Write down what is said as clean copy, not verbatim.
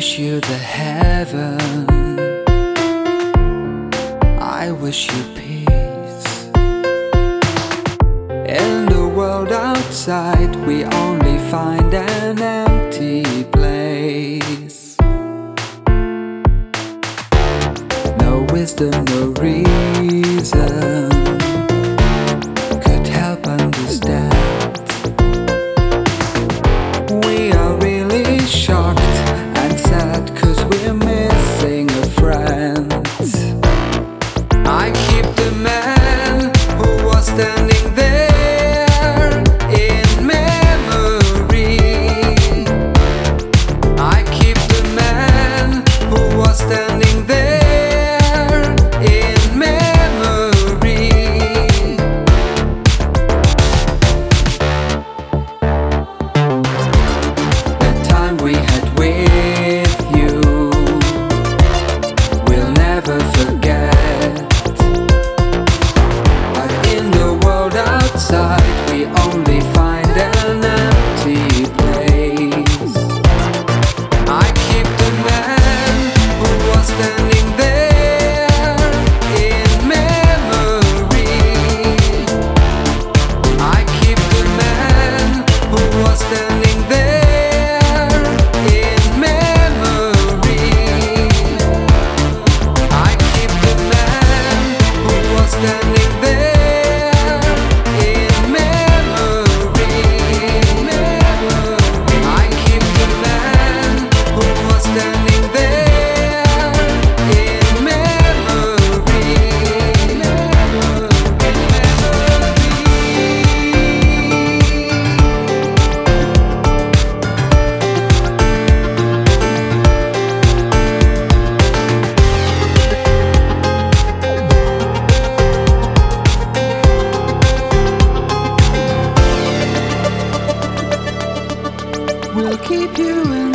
wish you the heaven, I wish you peace. In the world outside, we only find an empty place. No wisdom, no reason could help understand. We are really shocked and sad 'cause we're missing a friend. I keep the man who was standing there in memory. I keep the man who was standing there in memory. The time we had with you, we'll never forget. But in the world outside, we only find an empty place. I keep the man who was standing there in memory. I keep the man who was standing there in memory. I keep the man who was standing there in memory. I keep the man who was standing there in memory. We'll keep you in